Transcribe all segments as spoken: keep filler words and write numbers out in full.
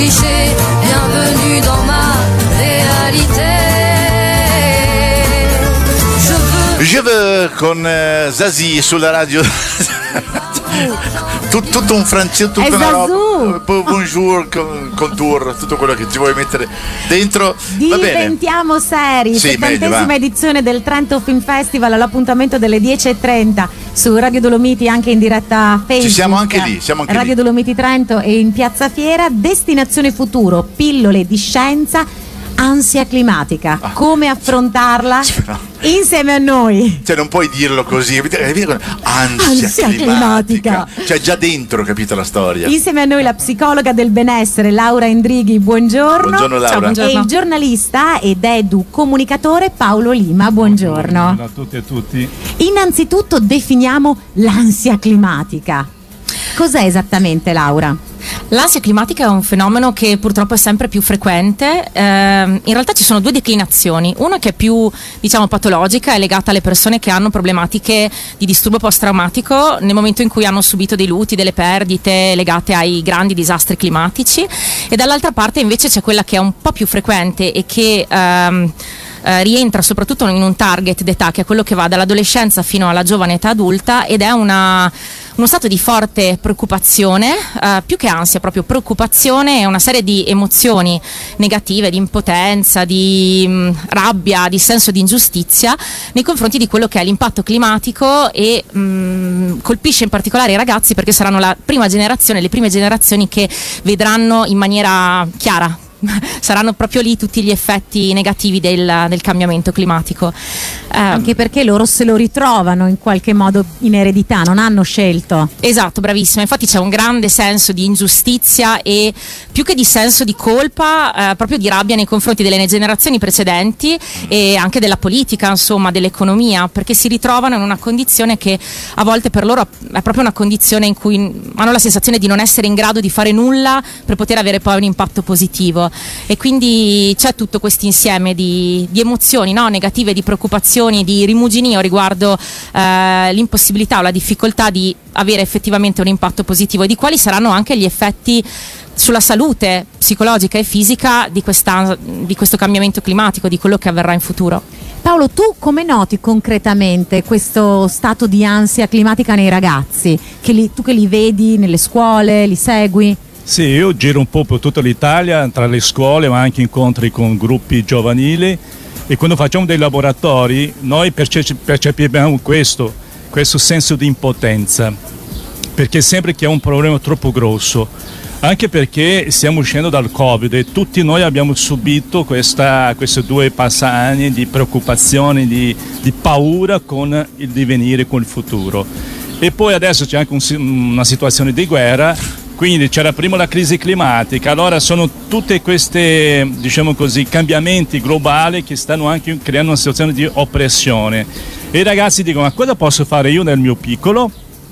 cliché, bienvenue dans ma réalité. Je veux, Je veux con eh, Zazie sulla radio. Tut, tutto un francese, tutta È una Zazou. roba. Bonjour, con, contour, tutto quello che ci vuoi mettere dentro. Va bene. Diventiamo seri. Sì, settantesima meglio, va. edizione del Trento Film Festival, all'appuntamento delle dieci e trenta su Radio Dolomiti, anche in diretta Facebook. Ci siamo anche lì, siamo anche Radio lì. Dolomiti Trento e in Piazza Fiera. Destinazione Futuro, pillole di scienza, ansia climatica. Ah. Come affrontarla? Spero. Insieme a noi. Cioè non puoi dirlo così, ansia, Ansia climatica. climatica. Cioè già dentro, capito la storia. Insieme a noi la psicologa del benessere Laura Endrighi, buongiorno. Buongiorno, Laura. Ciao, buongiorno. E il giornalista ed edu comunicatore Paolo Lima, buongiorno. Buongiorno a tutti e tutti. Innanzitutto definiamo l'ansia climatica. Cos'è esattamente, Laura? L'ansia climatica è un fenomeno che purtroppo è sempre più frequente. Eh, in realtà ci sono due declinazioni. Una che è più, diciamo, patologica, è legata alle persone che hanno problematiche di disturbo post-traumatico nel momento in cui hanno subito dei lutti, delle perdite legate ai grandi disastri climatici, e dall'altra parte invece c'è quella che è un po' più frequente e che ehm, eh, rientra soprattutto in un target d'età che è quello che va dall'adolescenza fino alla giovane età adulta, ed è una uno stato di forte preoccupazione, eh, più che ansia, proprio preoccupazione e una serie di emozioni negative, di impotenza, di mh, rabbia, di senso di ingiustizia nei confronti di quello che è l'impatto climatico, e mh, colpisce in particolare i ragazzi perché saranno la prima generazione, le prime generazioni che vedranno in maniera chiara. Saranno proprio lì tutti gli effetti negativi del, del cambiamento climatico. Eh, Anche perché loro se lo ritrovano in qualche modo in eredità, non hanno scelto. Esatto, bravissima. Infatti c'è un grande senso di ingiustizia e più che di senso di colpa, eh, proprio di rabbia nei confronti delle generazioni precedenti e anche della politica, insomma, dell'economia, perché si ritrovano in una condizione che a volte per loro è proprio una condizione in cui hanno la sensazione di non essere in grado di fare nulla per poter avere poi un impatto positivo. E quindi c'è tutto questo insieme di, di emozioni, no? Negative, di preoccupazioni, di rimuginio riguardo eh, l'impossibilità o la difficoltà di avere effettivamente un impatto positivo, e di quali saranno anche gli effetti sulla salute psicologica e fisica di, questa, di questo cambiamento climatico, di quello che avverrà in futuro. Paolo, tu come noti concretamente questo stato di ansia climatica nei ragazzi? Che li, tu che li vedi nelle scuole, li segui? Sì, io giro un po' per tutta l'Italia, tra le scuole, ma anche incontri con gruppi giovanili, e quando facciamo dei laboratori noi perce- percepiamo questo, questo senso di impotenza, perché sempre che è un problema troppo grosso, anche perché stiamo uscendo dal Covid e tutti noi abbiamo subito questa, questi due passaggi di preoccupazione, di, di paura con il divenire, con il futuro. E poi adesso c'è anche un, una situazione di guerra. Quindi c'era prima la crisi climatica, allora sono tutti questi, diciamo così, cambiamenti globali che stanno anche creando una situazione di oppressione. E i ragazzi dicono: ma cosa posso fare io nel mio piccolo?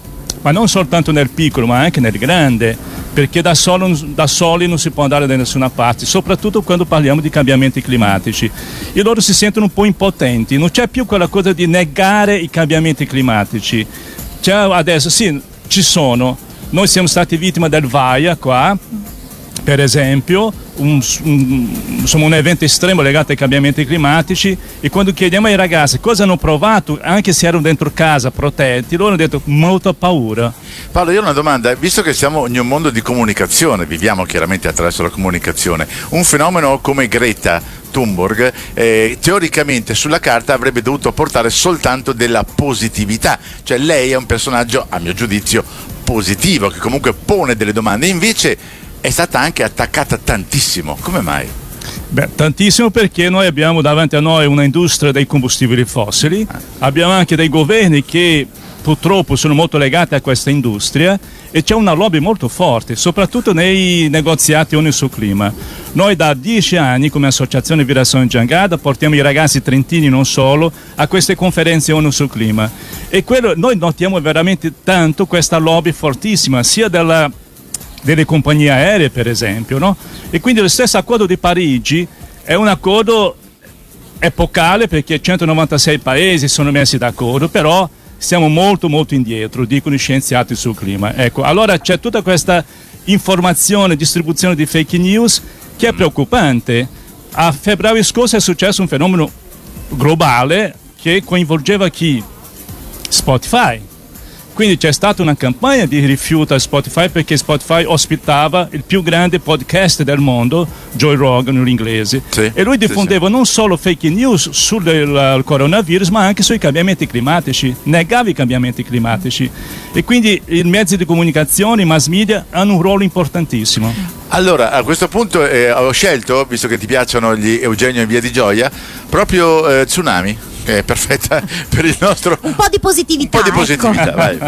Ma non soltanto nel piccolo, ma anche nel grande, perché da, solo, da soli non si può andare da nessuna parte, soprattutto quando parliamo di cambiamenti climatici. E loro si sentono un po' impotenti, non c'è più quella cosa di negare i cambiamenti climatici. C'è adesso, sì, ci sono. Noi siamo stati vittime del Vaia qua, per esempio, un, un, insomma, un evento estremo legato ai cambiamenti climatici, e quando chiediamo ai ragazzi cosa hanno provato, anche se erano dentro casa protetti, loro hanno detto molta paura. Paolo, io ho una domanda, visto che siamo in un mondo di comunicazione, viviamo chiaramente attraverso la comunicazione, un fenomeno come Greta Thunberg eh, teoricamente sulla carta avrebbe dovuto portare soltanto della positività, cioè lei è un personaggio, a mio giudizio, positivo, che comunque pone delle domande, invece è stata anche attaccata tantissimo. Come mai? Beh, tantissimo perché noi abbiamo davanti a noi una industria dei combustibili fossili, ah. abbiamo anche dei governi che purtroppo sono molto legati a questa industria, e c'è una lobby molto forte, soprattutto nei negoziati ONU sul clima. Noi da dieci anni come Associazione Virazione Jangada portiamo i ragazzi trentini, non solo, a queste conferenze ONU sul clima, e quello, noi notiamo veramente tanto questa lobby fortissima, sia della, delle compagnie aeree per esempio, no? E quindi lo stesso accordo di Parigi è un accordo epocale perché centonovantasei paesi sono messi d'accordo, però siamo molto molto indietro, dicono i scienziati sul clima. Ecco, allora c'è tutta questa informazione, distribuzione di fake news che è preoccupante. A febbraio scorso è successo un fenomeno globale che coinvolgeva chi? Spotify. Quindi c'è stata una campagna di rifiuto a Spotify perché Spotify ospitava il più grande podcast del mondo, Joe Rogan, un inglese, sì, e lui diffondeva sì, sì. non solo fake news sul il coronavirus ma anche sui cambiamenti climatici, negava i cambiamenti climatici, e quindi i mezzi di comunicazione, i mass media hanno un ruolo importantissimo. Allora, a questo punto eh, ho scelto, visto che ti piacciono gli Eugenio in Via di Gioia, proprio eh, Tsunami, che è perfetta per il nostro... Un po' di positività, Un po' di positività, ecco. vai.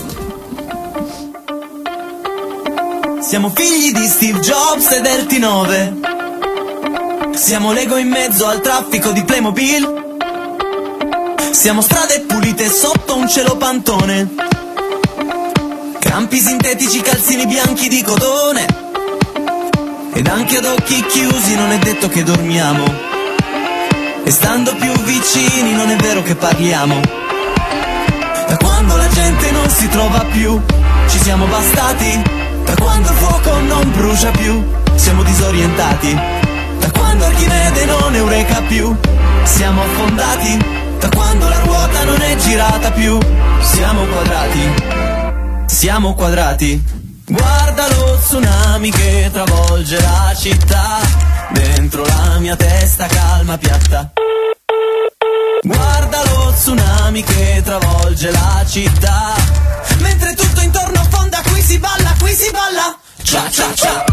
Siamo figli di Steve Jobs e del T nove. Siamo Lego in mezzo al traffico di Playmobil. Siamo strade pulite sotto un cielo pantone. Campi sintetici, calzini bianchi di cotone. Ed anche ad occhi chiusi non è detto che dormiamo. E stando più vicini non è vero che parliamo. Da quando la gente non si trova più, ci siamo bastati. Da quando il fuoco non brucia più, siamo disorientati. Da quando Archimede non eureka più, siamo affondati. Da quando la ruota non è girata più, siamo quadrati. Siamo quadrati. Guarda lo tsunami che travolge la città, dentro la mia testa calma piatta. Guarda lo tsunami che travolge la città, mentre tutto intorno affonda, qui si balla, qui si balla. Cia cia cia.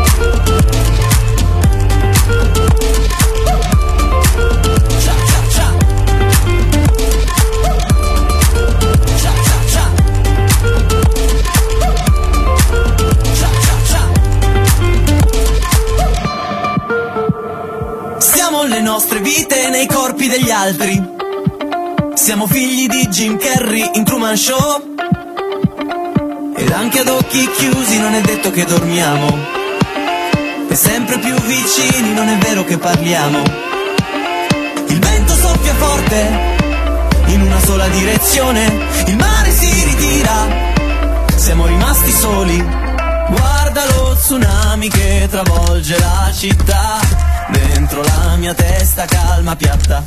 Le nostre vite nei corpi degli altri. Siamo figli di Jim Carrey in Truman Show. Ed anche ad occhi chiusi non è detto che dormiamo. E sempre più vicini non è vero che parliamo. Il vento soffia forte in una sola direzione. Il mare si ritira, siamo rimasti soli. Guarda lo tsunami che travolge la città, dentro la mia testa calma piatta.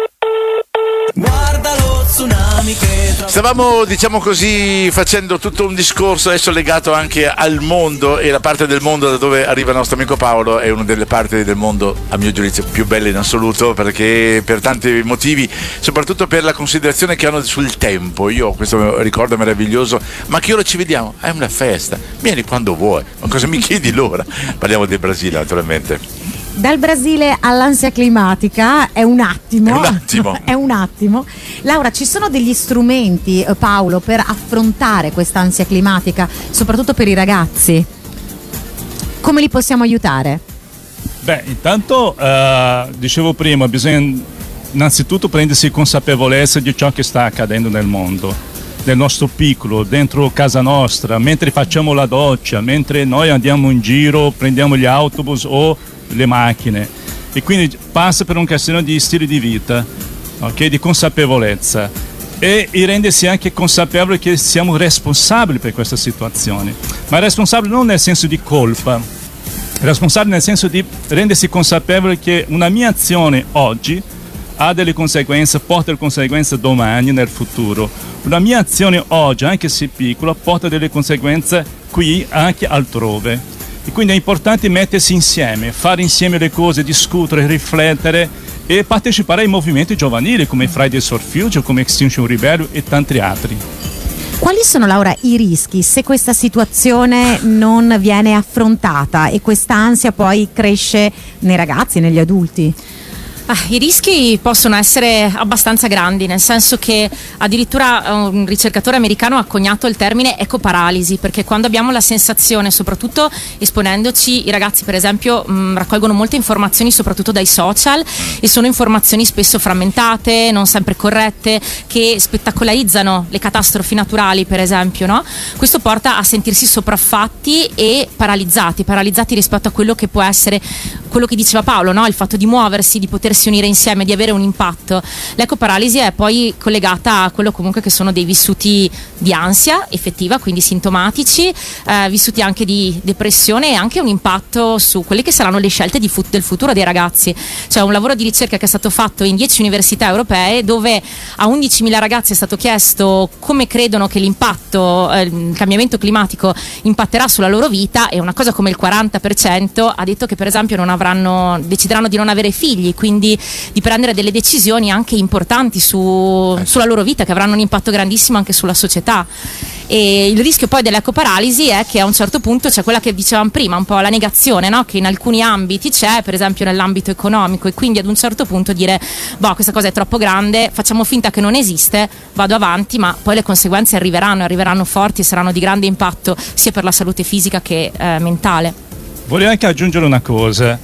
Guarda lo tsunami che tra... Stavamo, diciamo così, facendo tutto un discorso adesso legato anche al mondo, e la parte del mondo da dove arriva il nostro amico Paolo è una delle parti del mondo, a mio giudizio, più belle in assoluto, perché per tanti motivi, soprattutto per la considerazione che hanno sul tempo. Io ho questo ricordo meraviglioso: ma che ora ci vediamo? È una festa, vieni quando vuoi, ma cosa mi chiedi l'ora? Parliamo del Brasile, naturalmente. Dal Brasile all'ansia climatica è un attimo. È un attimo. È un attimo. Laura, ci sono degli strumenti, eh, Paolo, per affrontare questa ansia climatica, soprattutto per i ragazzi? Come li possiamo aiutare? Beh, intanto, uh, dicevo prima, bisogna innanzitutto prendersi consapevolezza di ciò che sta accadendo nel mondo, nel nostro piccolo, dentro casa nostra, mentre facciamo la doccia, mentre noi andiamo in giro, prendiamo gli autobus o le macchine, e quindi passa per un questione di stile di vita, okay? Di consapevolezza, e, e rendersi anche consapevoli che siamo responsabili per questa situazione, ma responsabili non nel senso di colpa, responsabili nel senso di rendersi consapevoli che una mia azione oggi ha delle conseguenze, porta delle conseguenze domani nel futuro. Una mia azione oggi, anche se piccola, porta delle conseguenze qui anche altrove. E quindi è importante mettersi insieme, fare insieme le cose, discutere, riflettere e partecipare ai movimenti giovanili come Fridays for Future, come Extinction Rebellion e tanti altri. Quali sono, Laura, i rischi se questa situazione non viene affrontata e questa ansia poi cresce nei ragazzi, negli adulti? Ah, I rischi possono essere abbastanza grandi, nel senso che addirittura un ricercatore americano ha coniato il termine ecoparalisi, perché quando abbiamo la sensazione, soprattutto esponendoci, i ragazzi per esempio mh, raccolgono molte informazioni soprattutto dai social, e sono informazioni spesso frammentate, non sempre corrette, che spettacolarizzano le catastrofi naturali per esempio, no? Questo porta a sentirsi sopraffatti e paralizzati, paralizzati rispetto a quello che può essere quello che diceva Paolo, no? Il fatto di muoversi, di potersi sapersi unire insieme, di avere un impatto. L'ecoparalisi è poi collegata a quello comunque che sono dei vissuti di ansia effettiva, quindi sintomatici, eh, vissuti anche di depressione e anche un impatto su quelle che saranno le scelte di fut- del futuro dei ragazzi. C'è un lavoro di ricerca che è stato fatto in dieci università europee, dove a undicimila ragazzi è stato chiesto come credono che l'impatto, eh, il cambiamento climatico impatterà sulla loro vita, e una cosa come il quaranta per cento ha detto che per esempio non avranno, decideranno di non avere figli, quindi di prendere delle decisioni anche importanti su, sulla loro vita, che avranno un impatto grandissimo anche sulla società. E il rischio poi dell'ecoparalisi è che a un certo punto c'è quella che dicevamo prima, un po' la negazione, no? Che in alcuni ambiti c'è, per esempio nell'ambito economico, e quindi ad un certo punto dire boh, questa cosa è troppo grande, facciamo finta che non esiste, vado avanti, ma poi le conseguenze arriveranno, arriveranno forti e saranno di grande impatto sia per la salute fisica che eh, mentale. Voglio anche aggiungere una cosa,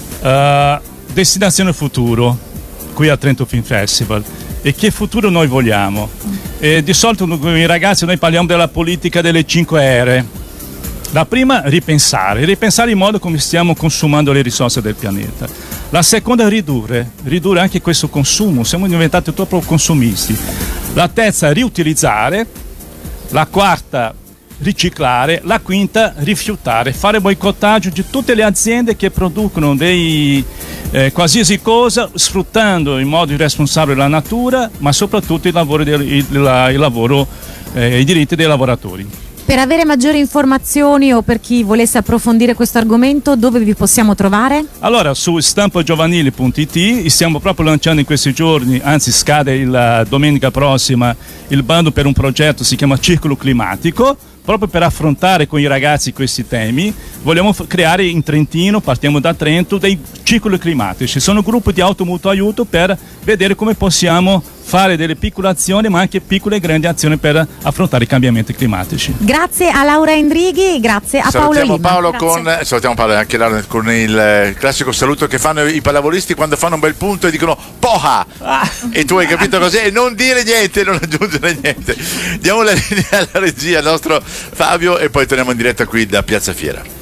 uh, destinazione futuro qui al Trento Film Festival. E che futuro noi vogliamo? E di solito con i ragazzi noi parliamo della politica delle cinque R. La prima, ripensare, ripensare il modo come stiamo consumando le risorse del pianeta. La seconda, ridurre, ridurre anche questo consumo, siamo diventati troppo consumisti. La terza, riutilizzare. La quarta, riciclare. La quinta, rifiutare, fare boicottaggio di tutte le aziende che producono dei eh, qualsiasi cosa, sfruttando in modo irresponsabile la natura, ma soprattutto il lavoro, del, il, il, il lavoro eh, i diritti dei lavoratori. Per avere maggiori informazioni o per chi volesse approfondire questo argomento, dove vi possiamo trovare? Allora, su stampa giovanile punto it stiamo proprio lanciando in questi giorni, anzi scade il, la domenica prossima, il bando per un progetto, si chiama Circolo Climatico, proprio per affrontare con i ragazzi questi temi. Vogliamo f- creare in Trentino, partiamo da Trento, dei circoli climatici. Sono gruppi di automutuo aiuto per vedere come possiamo fare delle piccole azioni, ma anche piccole e grandi azioni per affrontare i cambiamenti climatici. Grazie a Laura Endrighi, grazie a Paolo Salutiamo Lima. Paolo Grazie. con, salutiamo Paolo anche Laura con il eh, classico saluto che fanno i pallavolisti quando fanno un bel punto e dicono poha, ah. E tu hai capito cos'è? Non dire niente, non aggiungere niente. Diamo la linea alla regia al nostro Fabio e poi torniamo in diretta qui da Piazza Fiera.